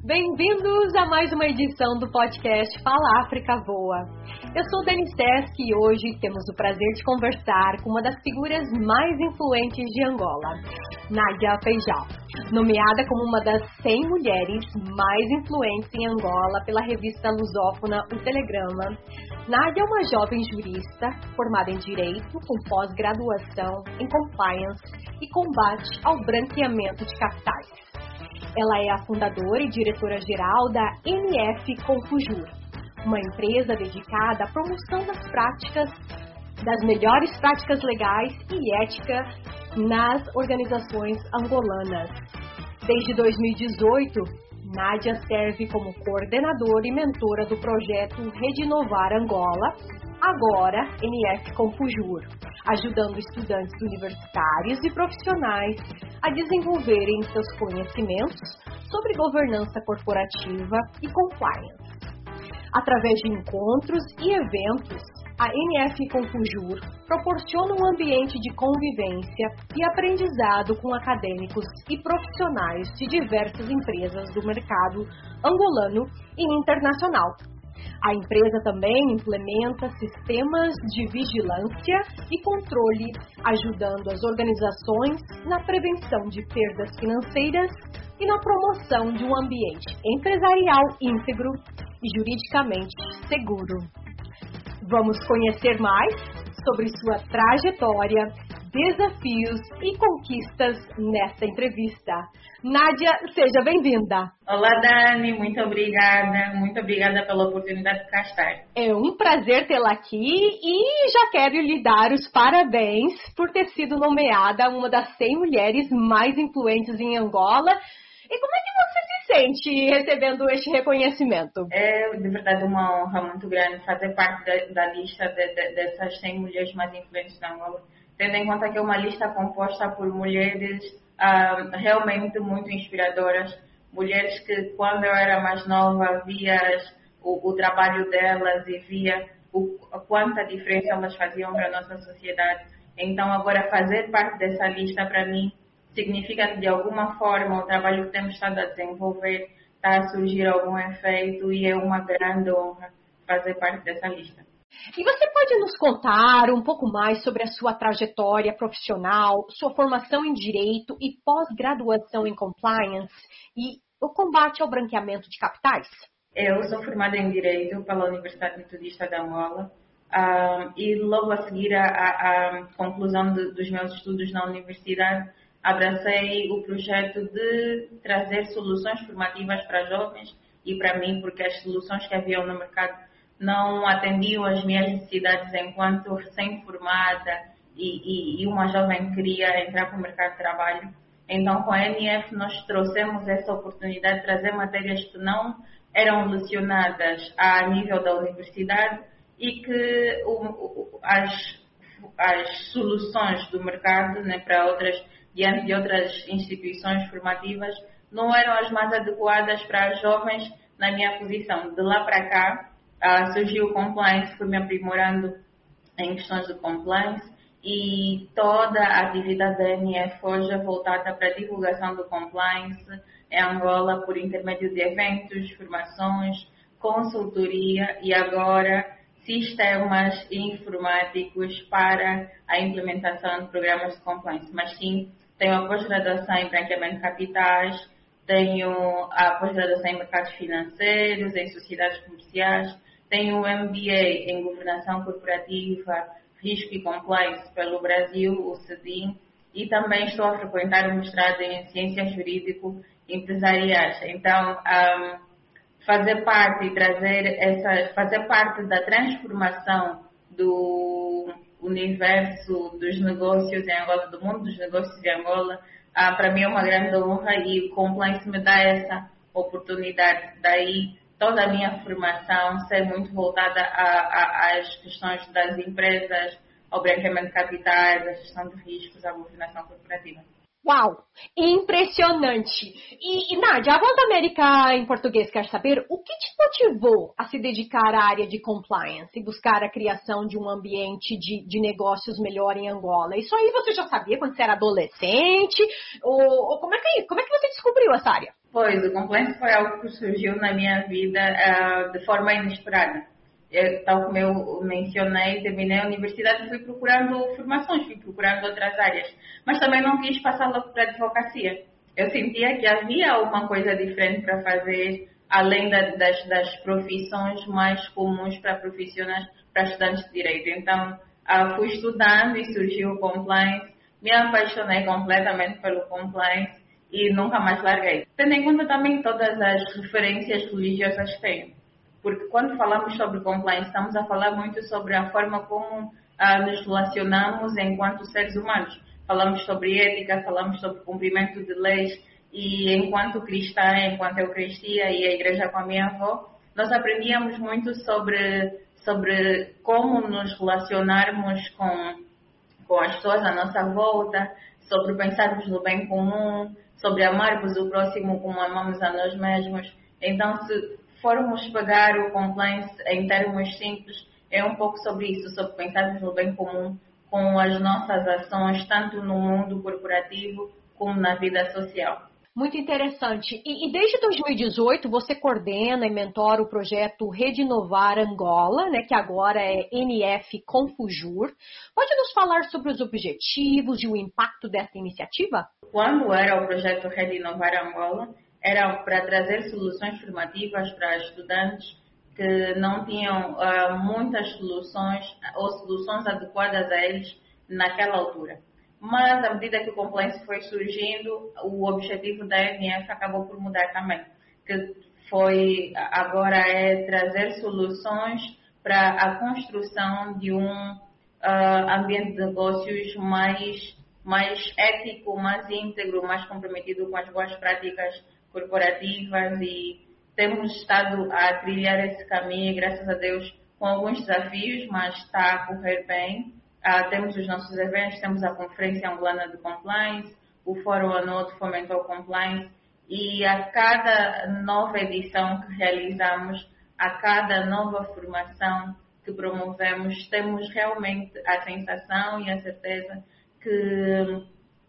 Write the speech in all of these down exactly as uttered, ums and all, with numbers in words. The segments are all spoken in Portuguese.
Bem-vindos a mais uma edição do podcast Fala África Voa. Eu sou Dani Sesc e hoje temos o prazer de conversar com uma das figuras mais influentes de Angola, Nadia Feijão. Nomeada como uma das cem mulheres mais influentes em Angola pela revista lusófona O Telegrama, Nadia é uma jovem jurista formada em Direito, com pós-graduação em Compliance e combate ao branqueamento de capitais. Ela é a fundadora e diretora-geral da N F Confujur, uma empresa dedicada à promoção das práticas, das melhores práticas legais e ética nas organizações angolanas. Desde dois mil e dezoito, Nadia serve como coordenadora e mentora do projeto Redinovar Angola, agora N F Confujur, ajudando estudantes universitários e profissionais a desenvolverem seus conhecimentos sobre governança corporativa e compliance. Através de encontros e eventos, a N F Confujur proporciona um ambiente de convivência e aprendizado com acadêmicos e profissionais de diversas empresas do mercado angolano e internacional. A empresa também implementa sistemas de vigilância e controle, ajudando as organizações na prevenção de perdas financeiras e na promoção de um ambiente empresarial íntegro e juridicamente seguro. Vamos conhecer mais sobre sua trajetória, desafios e conquistas nesta entrevista. Nadia, seja bem-vinda. Olá, Dani, muito obrigada. Muito obrigada pela oportunidade de cá estar. É um prazer tê-la aqui e já quero lhe dar os parabéns por ter sido nomeada uma das cem mulheres mais influentes em Angola. E como é que você se sente recebendo este reconhecimento? É, de verdade, uma honra muito grande fazer parte da, da lista de, de, dessas cem mulheres mais influentes na Angola, tendo em conta que é uma lista composta por mulheres ah, realmente muito inspiradoras, mulheres que quando eu era mais nova via o, o trabalho delas e via o, quanta diferença elas faziam para a nossa sociedade. Então agora fazer parte dessa lista para mim significa que de alguma forma o trabalho que temos estado a desenvolver está a surgir algum efeito e é uma grande honra fazer parte dessa lista. E você pode nos contar um pouco mais sobre a sua trajetória profissional, sua formação em Direito e pós-graduação em Compliance e o combate ao branqueamento de capitais? Eu sou formada em Direito pela Universidade Metodista de Angola um, e logo a seguir a, a, a conclusão de, dos meus estudos na universidade abracei o projeto de trazer soluções formativas para jovens e para mim, porque as soluções que haviam no mercado não atendiam às minhas necessidades enquanto recém-formada e, e, e uma jovem que queria entrar para o mercado de trabalho. Então, com a N F, nós trouxemos essa oportunidade de trazer matérias que não eram lecionadas a nível da universidade e que o, o, as, as soluções do mercado, né, para outras, diante de outras instituições formativas, não eram as mais adequadas para as jovens na minha posição. De lá para cá, Uh, surgiu o compliance, fui me aprimorando em questões de compliance e toda a atividade da N F hoje é voltada para a divulgação do compliance em Angola por intermédio de eventos, formações, consultoria e agora sistemas informáticos para a implementação de programas de compliance. Mas sim, tenho a pós-graduação em branqueamento de capitais, tenho a pós-graduação em mercados financeiros, em sociedades comerciais, tenho o M B A em Governação Corporativa, Risco e Compliance pelo Brasil, o C D I M, e também estou a frequentar o mestrado em Ciências Jurídico-Empresariais. Então, um, fazer parte e trazer essa, fazer parte da transformação do universo dos negócios em Angola, do mundo dos negócios em Angola, uh, para mim é uma grande honra e o compliance me dá essa oportunidade. Daí, toda a minha formação ser muito voltada a, a, às questões das empresas, ao branqueamento de capitais, à gestão de riscos, à governação corporativa. Uau! Impressionante! E, e Nadia, a Voz da América em português quer saber o que te motivou a se dedicar à área de compliance e buscar a criação de um ambiente de, de negócios melhor em Angola. Isso aí você já sabia quando você era adolescente? Ou, ou como, é que, como é que você descobriu essa área? Pois, o compliance foi algo que surgiu na minha vida uh, de forma inesperada. Eu, tal como eu mencionei, terminei a universidade e fui procurando formações, fui procurando outras áreas, mas também não quis passar logo para a advocacia. Eu sentia que havia alguma coisa diferente para fazer, além da, das, das profissões mais comuns para profissionais, para estudantes de direito. Então, uh, fui estudando e surgiu o compliance, me apaixonei completamente pelo compliance e nunca mais larguei. Tendo em conta também todas as referências religiosas que tenho. Porque quando falamos sobre compliance, estamos a falar muito sobre a forma como ah, nos relacionamos enquanto seres humanos. Falamos sobre ética, falamos sobre cumprimento de leis e enquanto cristã, enquanto eu crescia e a igreja com a minha avó, nós aprendíamos muito sobre, sobre como nos relacionarmos com, com as pessoas à nossa volta, sobre pensarmos no bem comum, sobre amarmos o próximo como amamos a nós mesmos. Então, se formos pegar o compliance em termos simples, é um pouco sobre isso, sobre pensarmos no bem comum com as nossas ações, tanto no mundo corporativo como na vida social. Muito interessante. E, e desde dois mil e dezoito você coordena e mentora o projeto Rede Inovar Angola, né, que agora é N F Confujur. Pode nos falar sobre os objetivos e o impacto dessa iniciativa? Quando era o projeto Rede Inovar Angola, era para trazer soluções formativas para estudantes que não tinham uh, muitas soluções ou soluções adequadas a eles naquela altura. Mas, à medida que o compliance foi surgindo, o objetivo da N F acabou por mudar também, que foi, agora é trazer soluções para a construção de um uh, ambiente de negócios mais, mais ético, mais íntegro, mais comprometido com as boas práticas corporativas, e temos estado a trilhar esse caminho, graças a Deus, com alguns desafios, mas está a correr bem. Uh, temos os nossos eventos, temos a Conferência Angolana de Compliance, o Fórum Anual de Fomento ao Compliance, e a cada nova edição que realizamos, a cada nova formação que promovemos, temos realmente a sensação e a certeza que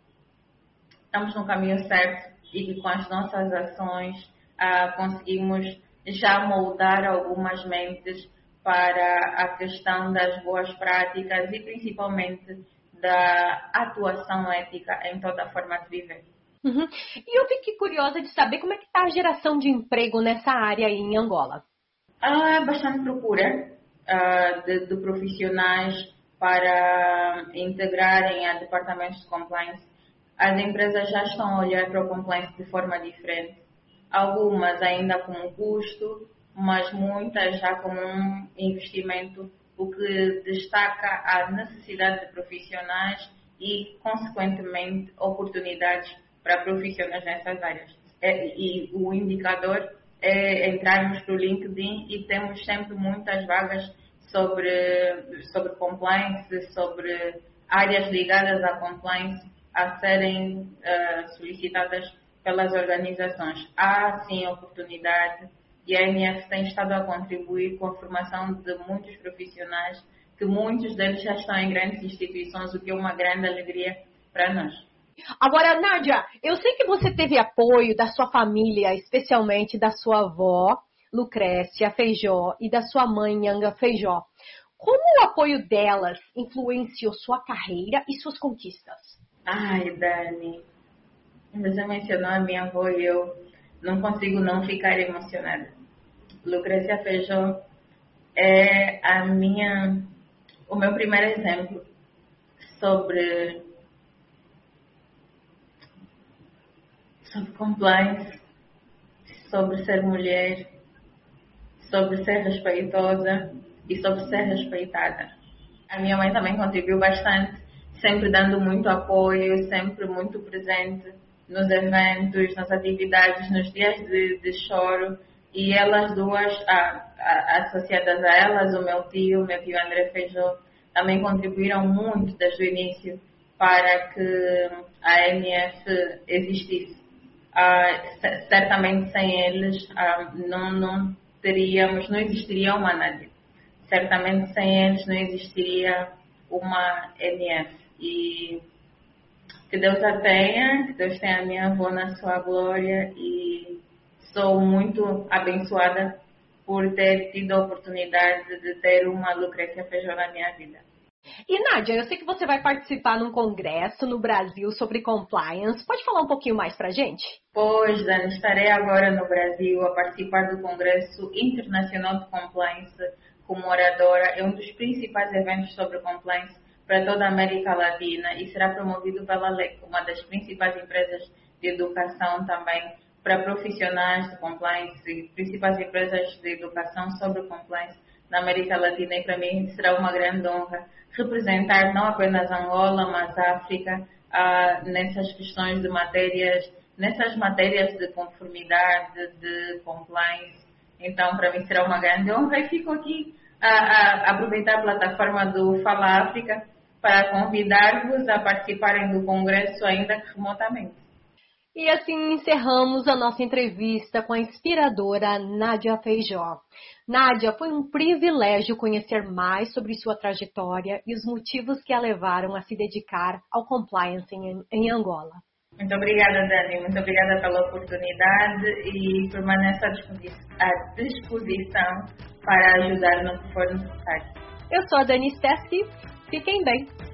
estamos no caminho certo e que com as nossas ações uh, conseguimos já moldar algumas mentes para a questão das boas práticas e principalmente da atuação ética em toda a forma de viver. Uhum. E eu fiquei curiosa de saber como é que está a geração de emprego nessa área aí em Angola. Há bastante procura uh, de, de profissionais para integrarem a departamentos de compliance. As empresas já estão a olhar para o compliance de forma diferente. Algumas ainda com um custo, mas muitas já com um investimento, o que destaca a necessidade de profissionais e, consequentemente, oportunidades para profissionais nessas áreas. E o indicador é entrarmos para o LinkedIn e temos sempre muitas vagas sobre, sobre compliance, sobre áreas ligadas à compliance a serem uh, solicitadas pelas organizações. Há, sim, oportunidade e a N F tem estado a contribuir com a formação de muitos profissionais, que muitos deles já estão em grandes instituições, o que é uma grande alegria para nós. Agora, Nádia, eu sei que você teve apoio da sua família, especialmente da sua avó, Lucrécia Feijó, e da sua mãe, Nhanga Feijó. Como o apoio delas influenciou sua carreira e suas conquistas? Ai, Dani, você mencionou a minha avó e eu não consigo não ficar emocionada. Lucrécia Feijó é a minha, o meu primeiro exemplo sobre, sobre compliance, sobre ser mulher, sobre ser respeitosa e sobre ser respeitada. A minha mãe também contribuiu bastante, sempre dando muito apoio, sempre muito presente nos eventos, nas atividades, nos dias de, de choro. E elas duas, a, a, associadas a elas, o meu tio, meu tio André Feijó, também contribuíram muito desde o início para que a N F existisse. Uh, certamente sem eles uh, não, não teríamos, não existiria uma Nádia. Certamente sem eles não existiria uma N F. E que Deus a tenha, que Deus tenha a minha avó na sua glória e sou muito abençoada por ter tido a oportunidade de ter uma Lucrécia Feijó na minha vida. E Nádia, eu sei que você vai participar num congresso no Brasil sobre compliance. Pode falar um pouquinho mais pra gente? Pois, Dani, estarei agora no Brasil a participar do Congresso Internacional de Compliance como oradora. É um dos principais eventos sobre compliance para toda a América Latina e será promovido pela L E C, uma das principais empresas de educação também para profissionais de compliance e principais empresas de educação sobre compliance na América Latina. E para mim será uma grande honra representar não apenas Angola, mas a África ah, nessas questões de matérias, nessas matérias de conformidade, de compliance. Então, para mim será uma grande honra e fico aqui a, a aproveitar a plataforma do Fala África para convidar-vos a participarem do congresso, ainda que remotamente. E assim encerramos a nossa entrevista com a inspiradora Nádia Feijó. Nádia, foi um privilégio conhecer mais sobre sua trajetória e os motivos que a levaram a se dedicar ao compliance em, em Angola. Muito obrigada, Dani. Muito obrigada pela oportunidade e permaneço à disposição para ajudar no que for necessário. Eu sou a Dani Stesky. Fiquem bem.